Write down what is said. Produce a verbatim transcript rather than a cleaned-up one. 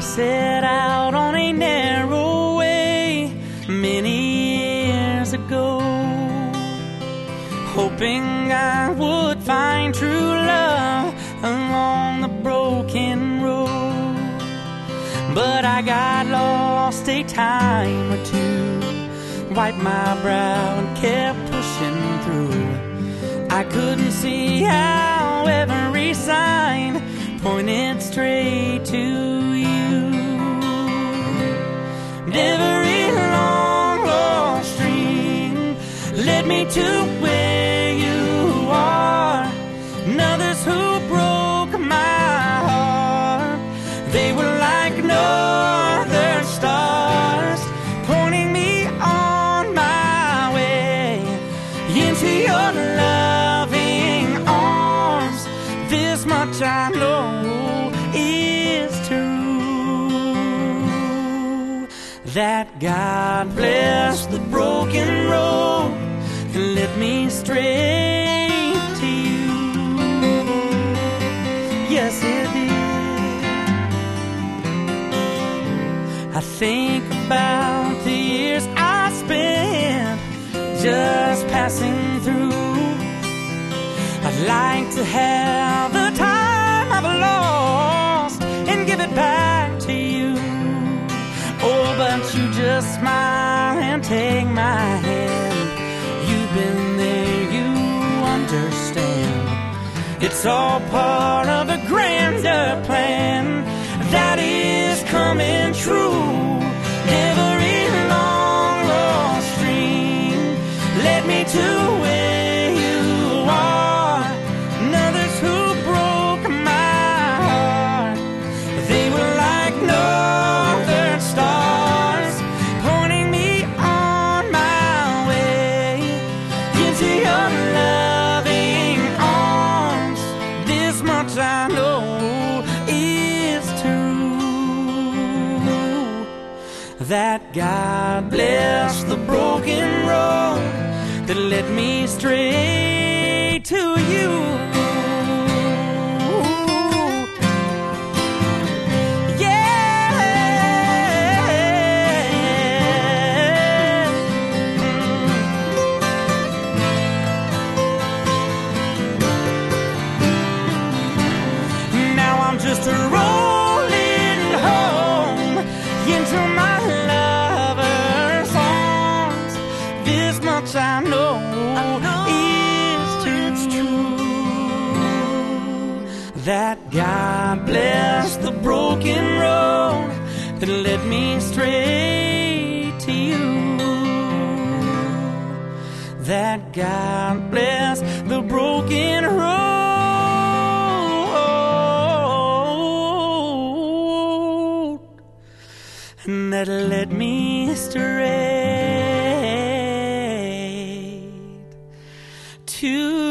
set out on a narrow way many years ago, hoping I would find true love along the broken road. But I got lost a time or two, wiped my brow and kept pushing through. I couldn't see how every sign pointed straight to you. Every long lost stream led me to where you are, and others who broke my heart, they were like northern stars, pointing me on my way into your loving arms. This much I know is true, that God bless the broken road and led me straight to you. Yes, it did. I think about the years I spent just passing through. I'd like to have the time I've lost and give it back to you. Oh, but you just smile and take my hand. You've been there, you understand. It's all part of a grander plan that is coming true. Every long lost stream led me to where you are, and others who broke my heart, they were like northern stars, pointing me on my way into your loving arms. This much I know is true, that God bless the broken road that led me straight to you. Just rolling home into my lover's arms. This much I know, I know is true, that God bless the broken road that led me straight to you. That God bless the broken road that led me straight to